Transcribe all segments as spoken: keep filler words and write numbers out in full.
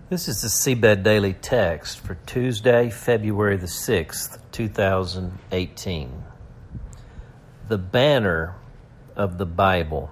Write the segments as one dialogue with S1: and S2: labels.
S1: This is the Seabed Daily Text for Tuesday, February the sixth, two thousand eighteen. The banner of the Bible.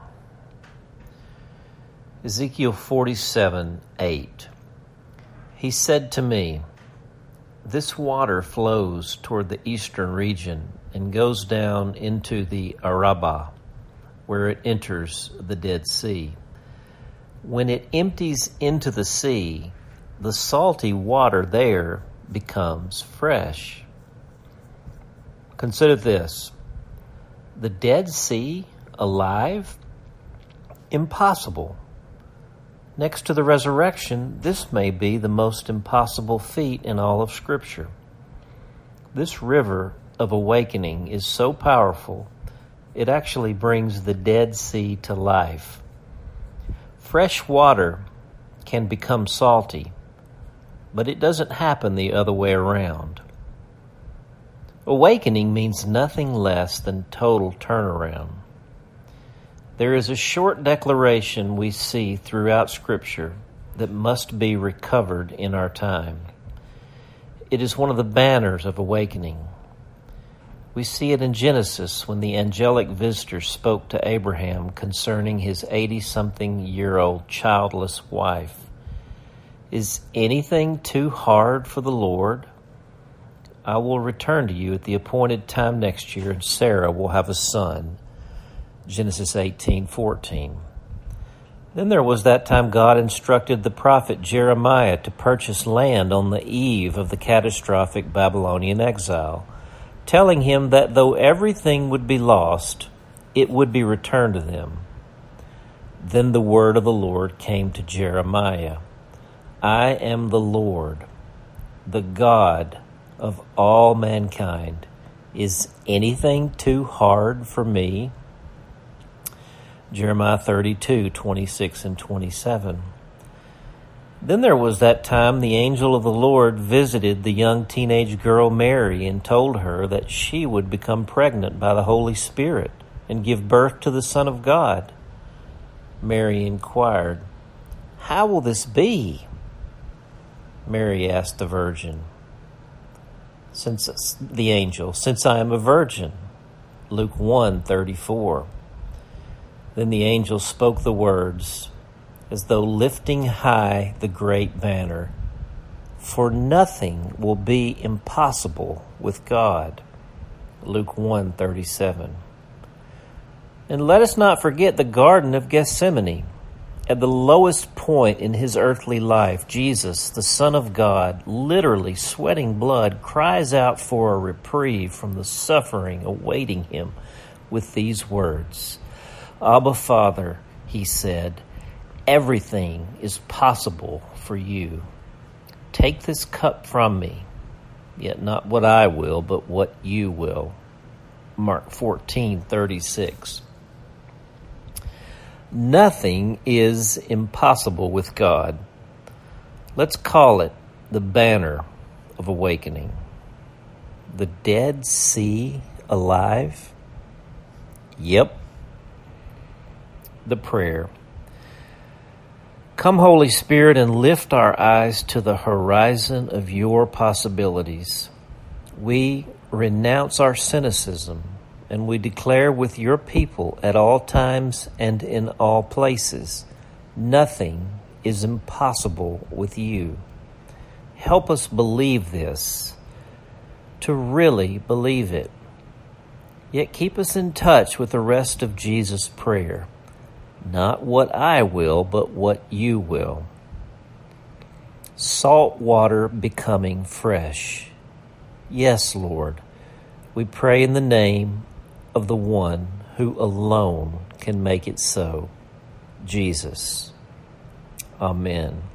S1: Ezekiel forty-seven, eight. He said to me, "This water flows toward the eastern region and goes down into the Arabah, where it enters the Dead Sea. When it empties into the sea, the salty water there becomes fresh." Consider this. The Dead Sea alive? Impossible. Next to the resurrection, this may be the most impossible feat in all of Scripture. This river of awakening is so powerful, it actually brings the Dead Sea to life. Fresh water can become salty, but it doesn't happen the other way around. Awakening means nothing less than total turnaround. There is a short declaration we see throughout Scripture that must be recovered in our time. It is one of the banners of awakening. We see it in Genesis when the angelic visitor spoke to Abraham concerning his eighty-something-year-old childless wife. "Is anything too hard for the Lord? I will return to you at the appointed time next year, and Sarah will have a son." Genesis eighteen, fourteen. Then there was that time God instructed the prophet Jeremiah to purchase land on the eve of the catastrophic Babylonian exile, telling him that though everything would be lost, it would be returned to them. Then the word of the Lord came to Jeremiah. "I am the Lord, the God of all mankind. Is anything too hard for me?" Jeremiah thirty-two, twenty-six and twenty-seven. Then there was that time the angel of the Lord visited the young teenage girl Mary and told her that she would become pregnant by the Holy Spirit and give birth to the Son of God. Mary inquired, "How will this be?" Mary asked the virgin, since the angel, "Since I am a virgin." Luke one, thirty-four. Then the angel spoke the words, as though lifting high the great banner, "For nothing will be impossible with God." Luke one, thirty-seven. And let us not forget the Garden of Gethsemane. At the lowest point in his earthly life, Jesus, the Son of God, literally sweating blood, cries out for a reprieve from the suffering awaiting him with these words, "Abba, Father," he said, "everything is possible for you. Take this cup from me, yet not what I will, but what you will." Mark fourteen, thirty-six. Nothing is impossible with God. Let's call it the banner of awakening. The Dead Sea alive? Yep. The prayer. Come, Holy Spirit, and lift our eyes to the horizon of your possibilities. We renounce our cynicism, and we declare with your people at all times and in all places, nothing is impossible with you. Help us believe this, to really believe it. Yet keep us in touch with the rest of Jesus' prayer. Not what I will, but what you will. Salt water becoming fresh. Yes, Lord, we pray in the name of the one who alone can make it so, Jesus. Amen.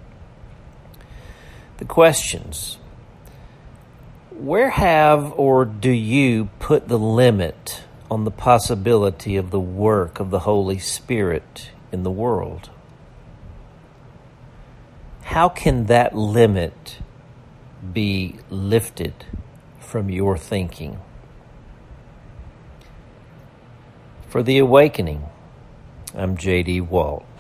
S1: The questions. Where have or do you put the limit on the possibility of the work of the Holy Spirit in the world? How can that limit be lifted from your thinking? For the Awakening, I'm J D Walt.